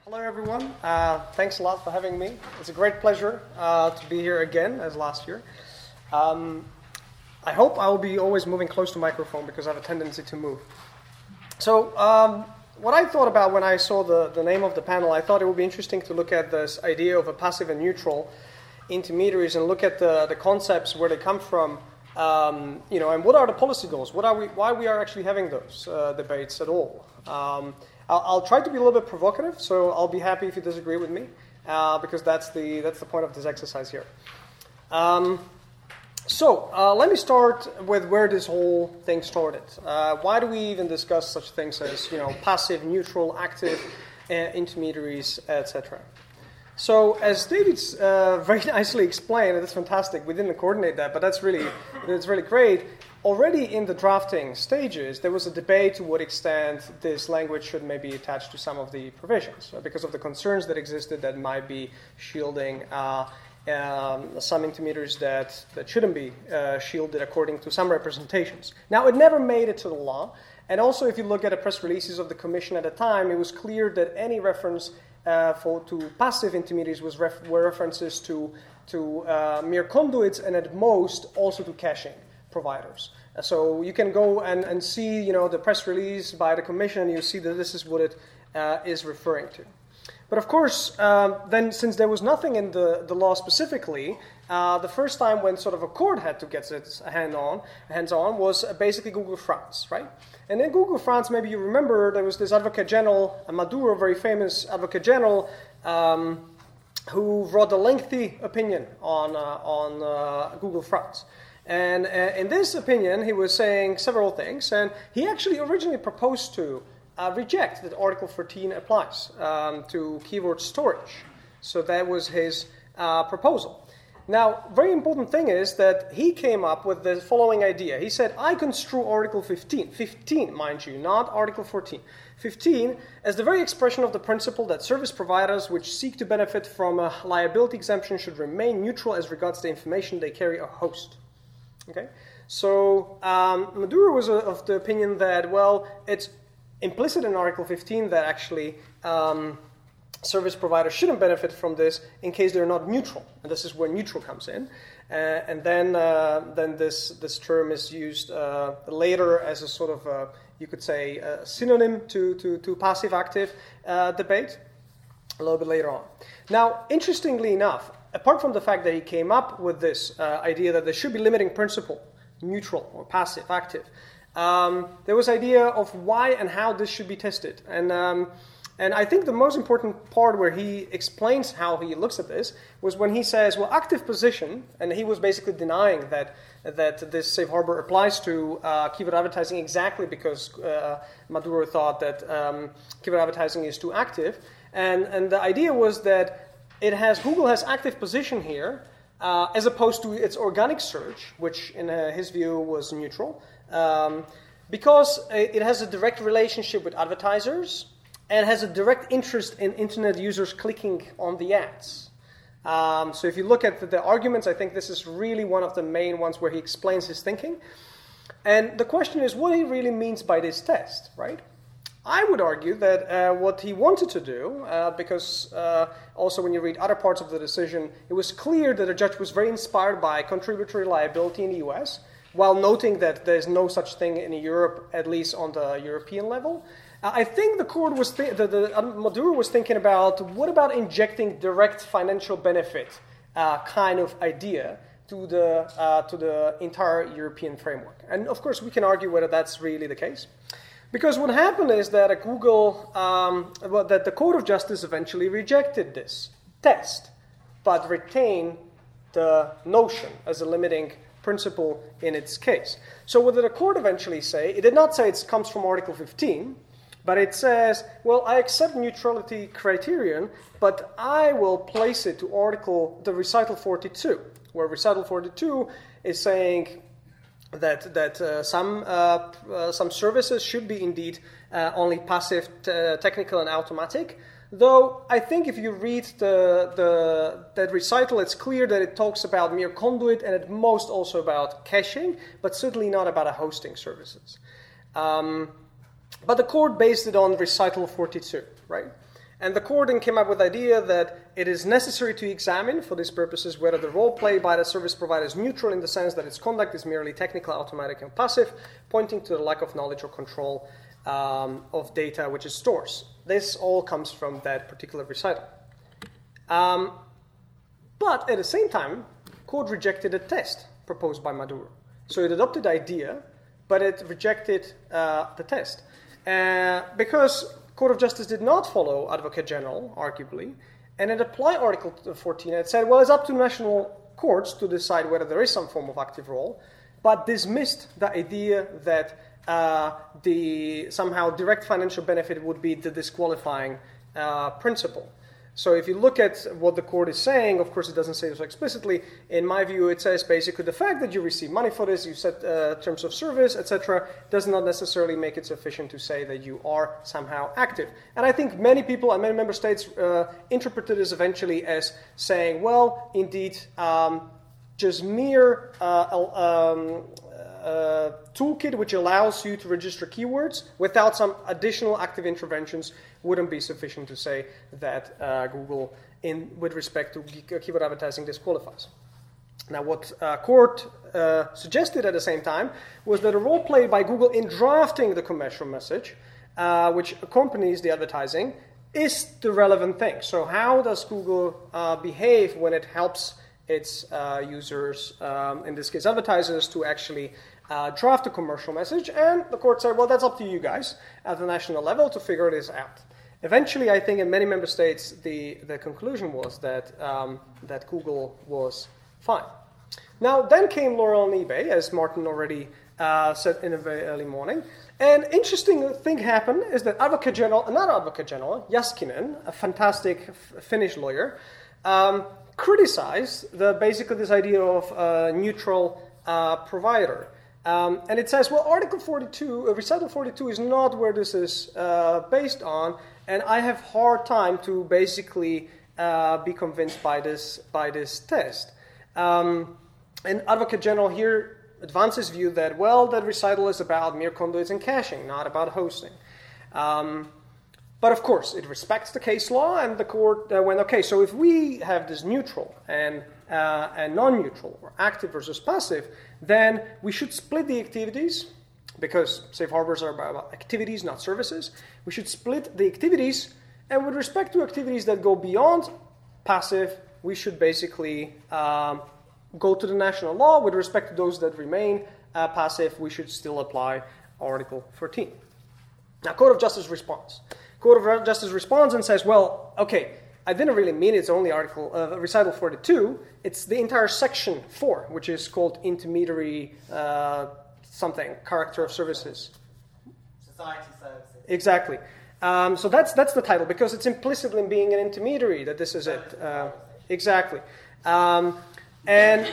Hello, everyone. Thanks a lot for having me. It's a great pleasure to be here again, as last year. I hope I will be always moving close to the microphone because I have a tendency to move. So, what I thought about when I saw the name of the panel, I thought it would be interesting to look at this idea of a passive and neutral intermediaries and look at the concepts, where they come from, and what are the policy goals? Why we are actually having those debates at all? I'll try to be a little bit provocative, so I'll be happy if you disagree with me, because that's the point of this exercise here. So let me start with where this whole thing started. Why do we even discuss such things as passive, neutral, active intermediaries, etc.? So as David's very nicely explained, and it's fantastic. We didn't coordinate that, but it's really great. Already in the drafting stages, there was a debate to what extent this language should maybe attach to some of the provisions, because of the concerns that existed that might be shielding some intermediaries that shouldn't be shielded according to some representations. Now, it never made it to the law, and also if you look at the press releases of the Commission at the time, it was clear that any reference to passive intermediaries were references to mere conduits, and at most also to caching providers. So you can go and see, the press release by the Commission, and you see that this is what it is referring to. But of course, then since there was nothing in the law specifically, the first time when sort of a court had to get its hands on was basically Google France, right? And in Google France, maybe you remember, there was this Advocate General, Maduro, very famous Advocate General, who wrote a lengthy opinion on Google France. And in this opinion, he was saying several things, and he actually originally proposed to reject that Article 13 applies to keyword storage. So that was his proposal. Now, very important thing is that he came up with the following idea. He said, I construe Article 15, mind you, not Article 14, 15, as the very expression of the principle that service providers which seek to benefit from a liability exemption should remain neutral as regards the information they carry or host. Okay, so Maduro was of the opinion that, it's implicit in Article 15 that actually service providers shouldn't benefit from this in case they're not neutral, and this is where neutral comes in. And then this term is used later as a sort of you could say a synonym to passive-active debate a little bit later on. Now, interestingly enough, apart from the fact that he came up with this idea that there should be limiting principle, neutral or passive, active, there was idea of why and how this should be tested. And I think the most important part where he explains how he looks at this was when he says, active position, and he was basically denying that this safe harbor applies to keyword advertising exactly because Maduro thought that keyword advertising is too active. And the idea was that Google has active position here, as opposed to its organic search, which in his view was neutral, because it has a direct relationship with advertisers and has a direct interest in internet users clicking on the ads. So if you look at the arguments, I think this is really one of the main ones where he explains his thinking. And the question is what he really means by this test, right? I would argue that what he wanted to do, because also when you read other parts of the decision, it was clear that the judge was very inspired by contributory liability in the US, while noting that there's no such thing in Europe, at least on the European level. I think the court was Maduro was thinking about what about injecting direct financial benefit kind of idea to the entire European framework, and of course we can argue whether that's really the case. Because what happened is that at Google, that the Court of Justice eventually rejected this test, but retained the notion as a limiting principle in its case. So what did the court eventually say? It did not say it comes from Article 15, but it says, I accept neutrality criterion, but I will place it to the recital 42, where recital 42 is saying that some services should be indeed only passive, technical, and automatic. Though I think if you read that recital, it's clear that it talks about mere conduit and at most also about caching, but certainly not about hosting services. But the court based it on recital 42, right? And the court then came up with the idea that it is necessary to examine, for these purposes, whether the role played by the service provider is neutral in the sense that its conduct is merely technical, automatic, and passive, pointing to the lack of knowledge or control of data which it stores. This all comes from that particular recital. But at the same time, court rejected a test proposed by Maduro. So it adopted the idea, but it rejected the test. Because Court of Justice did not follow Advocate General, arguably, and it applied Article 14. And it said, well, it's up to national courts to decide whether there is some form of active role, but dismissed the idea that the somehow direct financial benefit would be the disqualifying principle. So if you look at what the court is saying, of course it doesn't say so explicitly. In my view, it says basically the fact that you receive money for this, you set terms of service, etc., does not necessarily make it sufficient to say that you are somehow active. And I think many people and many member states interpreted this eventually as saying, well, indeed, just mere toolkit which allows you to register keywords without some additional active interventions wouldn't be sufficient to say that Google, with respect to keyword advertising, disqualifies. Now, what court suggested at the same time was that a role played by Google in drafting the commercial message, which accompanies the advertising, is the relevant thing. So how does Google behave when it helps its users, in this case advertisers, to actually draft a commercial message? And the court said, well, that's up to you guys at the national level to figure this out. Eventually, I think in many member states, the conclusion was that that Google was fine. Now, then came L'Oreal and eBay, as Martin already said in a very early morning. And interesting thing happened is that another Advocate General, Jaskinen, a fantastic Finnish lawyer, criticized basically this idea of a neutral provider. And it says, well, Article 42, Recital 42 is not where this is based on, and I have hard time to basically be convinced by this test. And Advocate General here advances view that, well, that recital is about mere conduits and caching, not about hosting. But of course, it respects the case law, and the court went, okay, so if we have this neutral and non-neutral, or active versus passive, then we should split the activities, because safe harbors are about activities, not services. We should split the activities, and with respect to activities that go beyond passive, we should basically go to the national law. With respect to those that remain passive, we should still apply Article 14. Now, Court of Justice responds. Court of Justice responds and says, well, okay, I didn't really mean it's only Recital 42. It's the entire Section 4, which is called intermediary character of services. Society services. Exactly. So that's the title, because it's implicit in being an intermediary that this is it. Exactly. And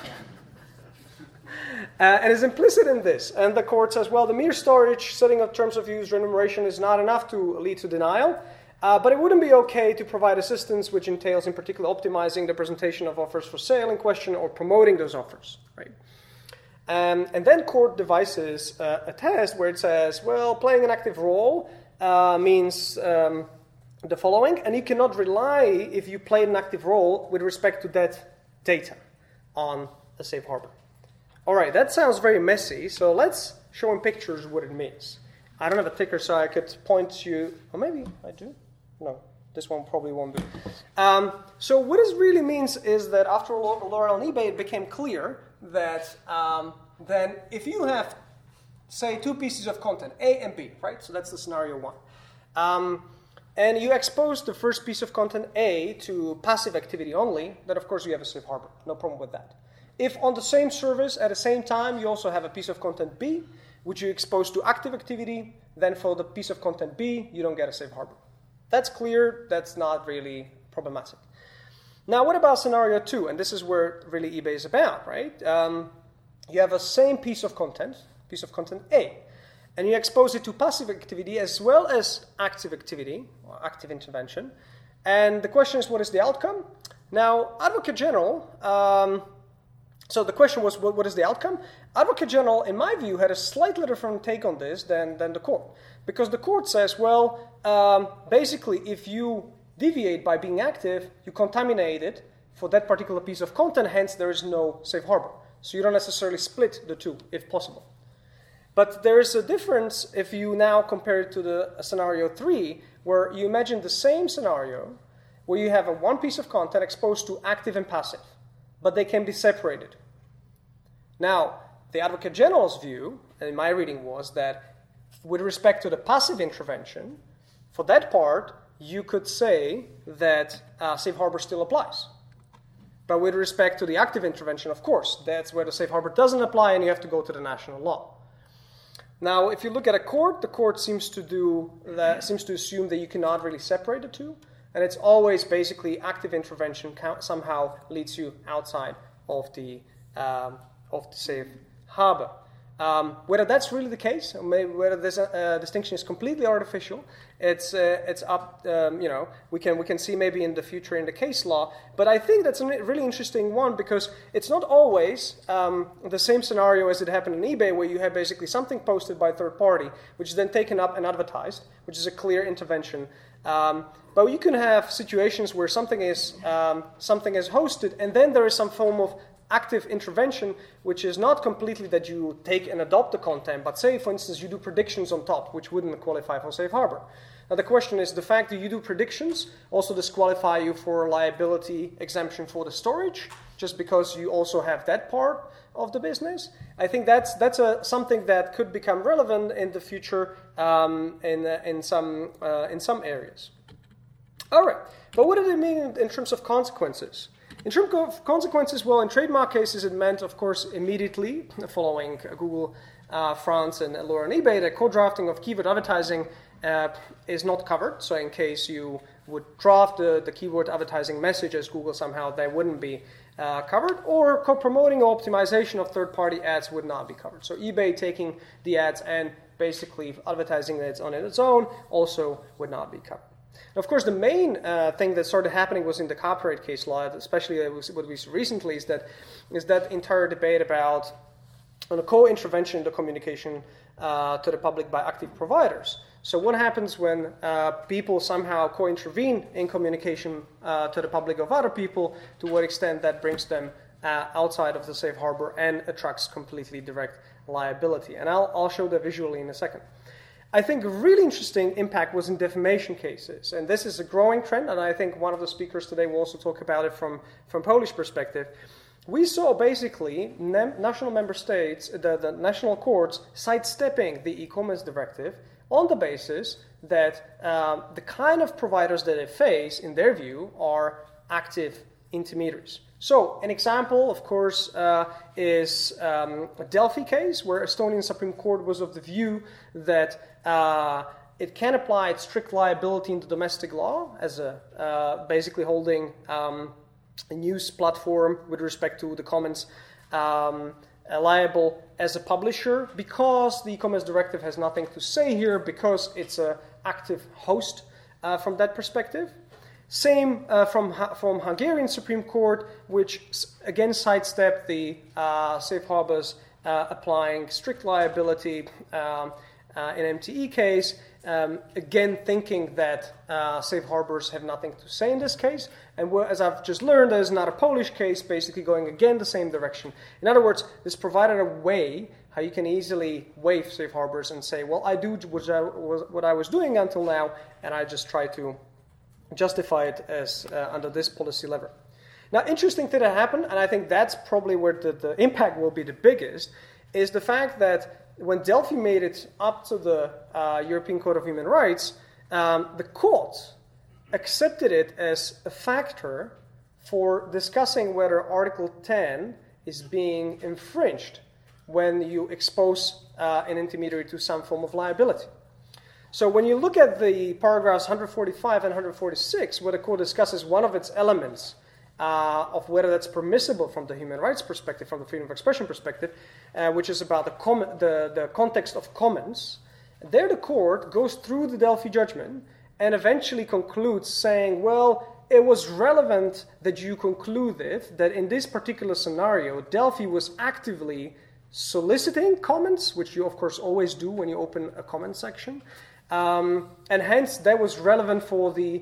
it's implicit in this. And the court says, well, the mere storage, setting of terms of use, remuneration is not enough to lead to denial. But it wouldn't be okay to provide assistance which entails in particular optimizing the presentation of offers for sale in question or promoting those offers, right? And then court devises a test where it says, well, playing an active role means the following, and you cannot rely if you play an active role with respect to that data on a safe harbor. All right, that sounds very messy, so let's show in pictures what it means. I don't have a ticker, so I could point you, or maybe I do. No, this one probably won't do. So what this really means is that after L'Oreal and eBay, it became clear that then if you have, say, two pieces of content, A and B, right? So that's the scenario one. And you expose the first piece of content, A, to passive activity only, then of course you have a safe harbor. No problem with that. If on the same service at the same time you also have a piece of content B, which you expose to active activity, then for the piece of content B, you don't get a safe harbor. That's clear. That's not really problematic. Now, what about scenario 2? And this is where really eBay is about, right? You have a same piece of content A, and you expose it to passive activity as well as active activity, or active intervention. And the question is, what is the outcome? Now, Advocate General So the question was, what is the outcome? Advocate General, in my view, had a slightly different take on this than the court. Because the court says, well, basically, if you deviate by being active, you contaminate it for that particular piece of content, hence there is no safe harbor. So you don't necessarily split the two, if possible. But there is a difference if you now compare it to the scenario 3, where you imagine the same scenario, where you have one piece of content exposed to active and passive, but they can be separated. Now, the Advocate General's view, and my reading was that with respect to the passive intervention, for that part, you could say that safe harbor still applies. But with respect to the active intervention, of course, that's where the safe harbor doesn't apply and you have to go to the national law. Now, if you look at a court, the court seems to assume that you cannot really separate the two, and it's always basically active intervention somehow leads you outside of the safe harbor. Whether that's really the case, or maybe whether this distinction is completely artificial, it's up. We can see maybe in the future in the case law. But I think that's a really interesting one because it's not always the same scenario as it happened in eBay, where you have basically something posted by a third party, which is then taken up and advertised, which is a clear intervention. But you can have situations where something is hosted, and then there is some form of active intervention, which is not completely that you take and adopt the content, but say, for instance, you do predictions on top, which wouldn't qualify for safe harbor. Now, the question is, the fact that you do predictions also disqualify you for liability exemption for the storage, just because you also have that part of the business? I think that's something that could become relevant in the future in some areas. All right, but what did it mean in terms of consequences? In terms of consequences, well, in trademark cases, it meant, of course, immediately, following Google France and Allure and eBay, that co-drafting of keyword advertising is not covered. So in case you would draft the keyword advertising message as Google somehow, they wouldn't be covered. Or co-promoting or optimization of third-party ads would not be covered. So eBay taking the ads and basically advertising it on its own also would not be covered. Of course, the main thing that started happening was in the copyright case law, especially what we saw recently, is that entire debate about a co-intervention in the communication to the public by active providers. So what happens when people somehow co-intervene in communication to the public of other people, to what extent that brings them outside of the safe harbor and attracts completely direct liability. And I'll show that visually in a second. I think a really interesting impact was in defamation cases, and this is a growing trend, and I think one of the speakers today will also talk about it from Polish perspective. We saw basically national member states, the national courts, sidestepping the e-commerce directive on the basis that the kind of providers that they face, in their view, are active intermediaries. So, an example, of course, is a Delphi case, where Estonian Supreme Court was of the view that it can apply strict liability in the domestic law, as basically holding a news platform with respect to the comments liable as a publisher, because the e-commerce directive has nothing to say here, because it's an active host from that perspective. Same from Hungarian Supreme Court, which again sidestepped the safe harbors applying strict liability in MTE case, again thinking that safe harbors have nothing to say in this case. And as I've just learned, there's not a Polish case basically going again the same direction. In other words, this provided a way how you can easily waive safe harbors and say, well, I do what I was doing until now, and I just try to justify it as under this policy lever. Now, interesting thing that happened, and I think that's probably where the impact will be the biggest, is the fact that when Delphi made it up to the European Court of Human Rights, the court accepted it as a factor for discussing whether Article 10 is being infringed when you expose an intermediary to some form of liability. So when you look at the paragraphs 145 and 146, where the court discusses one of its elements of whether that's permissible from the human rights perspective, from the freedom of expression perspective, which is about the context of comments, there the court goes through the Delphi judgment and eventually concludes saying, well, it was relevant that you concluded that in this particular scenario, Delphi was actively soliciting comments, which you of course always do when you open a comment section, and hence that was relevant for the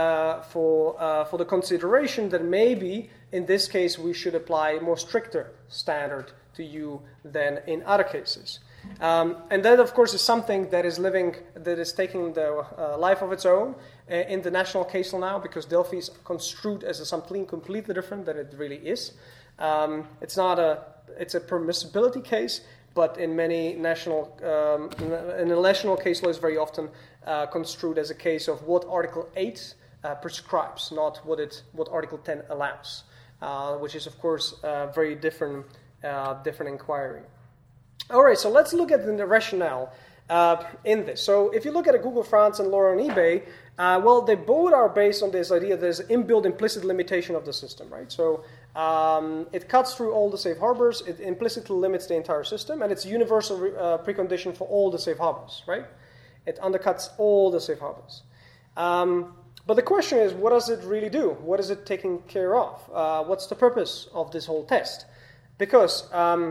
consideration that maybe in this case we should apply a more stricter standard to you than in other cases. And that, of course, is something that is taking the life of its own in the national case law now, because Delphi is construed as something completely different than it really is. It's a permissibility case, but in many national, in the national case law is very often construed as a case of what Article 8 prescribes, not what Article 10 allows, which is, of course, a very different inquiry. All right, so let's look at the rationale in this. So if you look at Google France and LoRa on eBay, well, they both are based on this idea that there's an inbuilt implicit limitation of the system, right? So it cuts through all the safe harbors, it implicitly limits the entire system, and it's a universal precondition for all the safe harbors, right? It undercuts all the safe harbors. But the question is, what does it really do? What is it taking care of? What's the purpose of this whole test? Because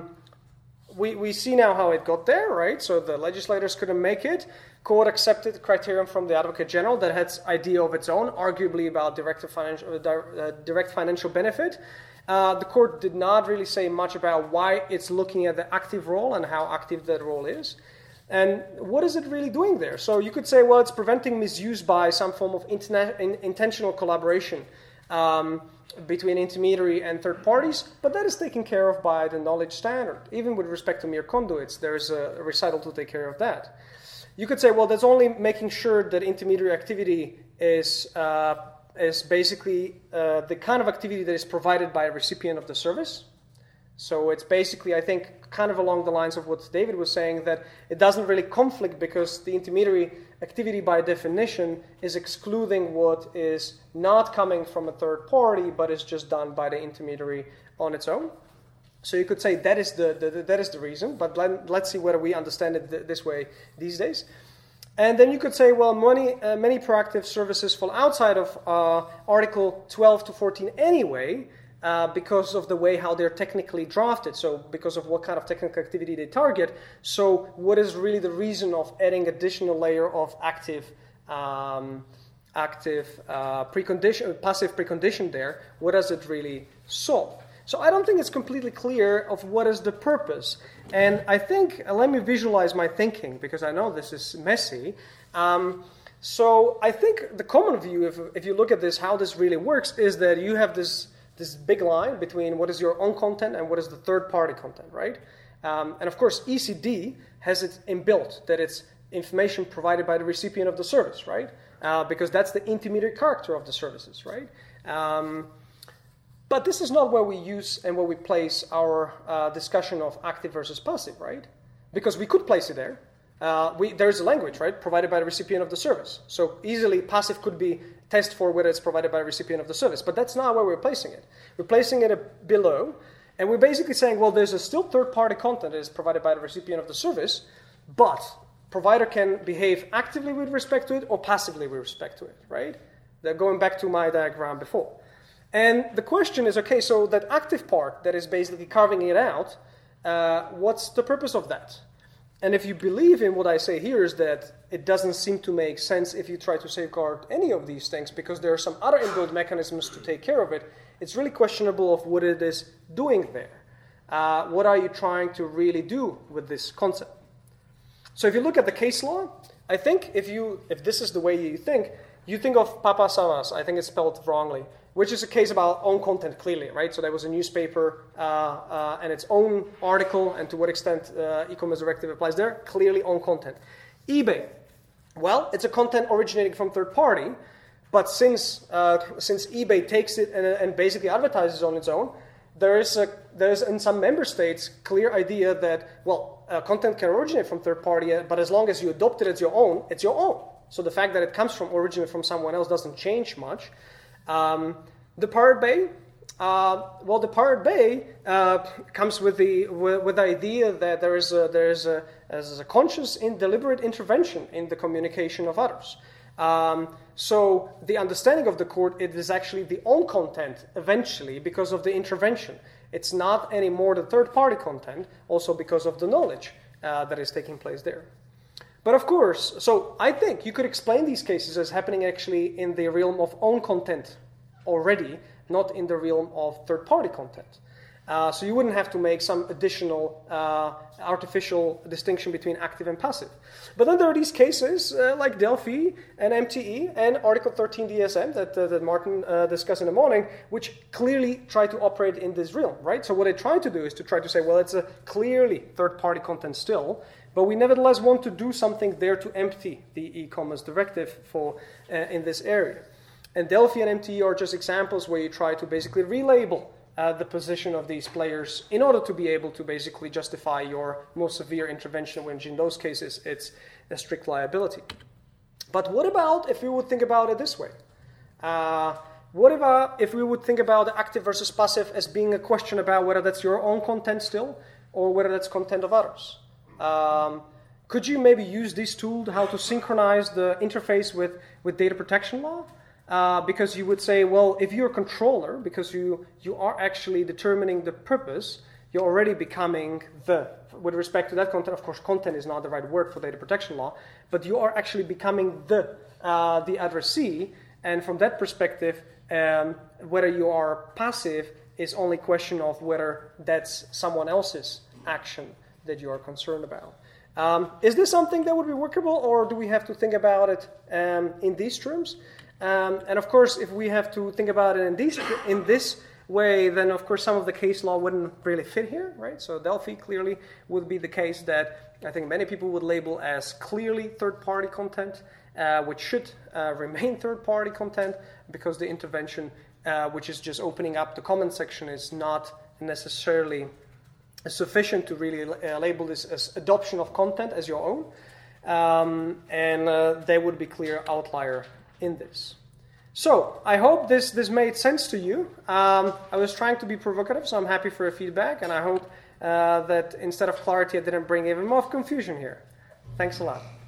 we see now how it got there, right? So the legislators couldn't make it. Court accepted the criterion from the Advocate General that had idea of its own, arguably about direct financial benefit. The court did not really say much about why it's looking at the active role and how active that role is. And what is it really doing there? So you could say, well, it's preventing misuse by some form of intentional collaboration between intermediary and third parties, but that is taken care of by the knowledge standard. Even with respect to mere conduits, there's a recital to take care of that. You could say, well, that's only making sure that intermediary activity is basically the kind of activity that is provided by a recipient of the service. So it's basically, I think, kind of along the lines of what David was saying, that it doesn't really conflict because the intermediary activity by definition is excluding what is not coming from a third party, but is just done by the intermediary on its own. So you could say that is the reason, but let's see whether we understand it this way these days. And then you could say, well, many proactive services fall outside of Article 12 to 14 anyway, because of the way how they're technically drafted, so because of what kind of technical activity they target. So what is really the reason of adding additional layer of passive precondition there? What does it really solve? So I don't think it's completely clear of what is the purpose. And I think, let me visualize my thinking, because I know this is messy. So I think the common view, if you look at this, how this really works, is that you have this big line between what is your own content and what is the third-party content, right? And of course, ECD has it inbuilt that it's information provided by the recipient of the service, right? Because that's the intermediate character of the services, right? But this is not where we use and where we place our discussion of active versus passive, right? Because we could place it there. There's a language, right, provided by the recipient of the service. So easily passive could be test for whether it's provided by the recipient of the service. But that's not where we're placing it. We're placing it below, and we're basically saying, well, there's a still third-party content that is provided by the recipient of the service, but provider can behave actively with respect to it or passively with respect to it, right? They're going back to my diagram before. And the question is, okay, so that active part that is basically carving it out, what's the purpose of that? And if you believe in what I say here is that it doesn't seem to make sense if you try to safeguard any of these things because there are some other inbuilt mechanisms to take care of it, it's really questionable of what it is doing there. What are you trying to really do with this concept? So if you look at the case law, I think if this is the way you think of Papa Savas, I think it's spelled wrongly, which is a case about own content clearly, right? So there was a newspaper and its own article, and to what extent e-commerce directive applies there, clearly own content. eBay, well, it's a content originating from third party, but since eBay takes it and basically advertises on its own, there's in some member states clear idea that, well, content can originate from third party, but as long as you adopt it as your own, it's your own. So the fact that it comes from originally from someone else doesn't change much. The Pirate Bay, the Pirate Bay comes with the idea that there is a conscious and deliberate intervention in the communication of others. So the understanding of the court, it is actually the own content eventually because of the intervention. It's not anymore the third-party content, also because of the knowledge that is taking place there. But of course, so I think you could explain these cases as happening actually in the realm of own content already, not in the realm of third-party content. So you wouldn't have to make some additional artificial distinction between active and passive. But then there are these cases like Delphi and MTE and Article 13 DSM that Martin discussed in the morning, which clearly try to operate in this realm, right? So what they try to do is to try to say, well, it's a clearly third-party content still, but we nevertheless want to do something there to empty the e-commerce directive for in this area. And Delphi and MTE are just examples where you try to basically relabel the position of these players in order to be able to basically justify your more severe intervention, which in those cases it's a strict liability. But what about if we would think about it this way? What about if we would think about the active versus passive as being a question about whether that's your own content still or whether that's content of others? Could you maybe use this tool how to synchronize the interface with data protection law? Because you would say, well, if you're a controller, because you are actually determining the purpose, you're already becoming with respect to that content, of course, content is not the right word for data protection law, but you are actually becoming the addressee, and from that perspective, whether you are passive is only a question of whether that's someone else's action that you are concerned about. Is this something that would be workable, or do we have to think about it in these terms? And of course, if we have to think about it in this way, then of course some of the case law wouldn't really fit here, right? So Delphi clearly would be the case that I think many people would label as clearly third-party content, which should remain third-party content because the intervention, which is just opening up the comment section, is not necessarily sufficient to really label this as adoption of content as your own. And they would be clear outlier in this. So I hope this made sense to you. I was trying to be provocative, so I'm happy for your feedback, and I hope that instead of clarity I didn't bring even more confusion here. Thanks a lot.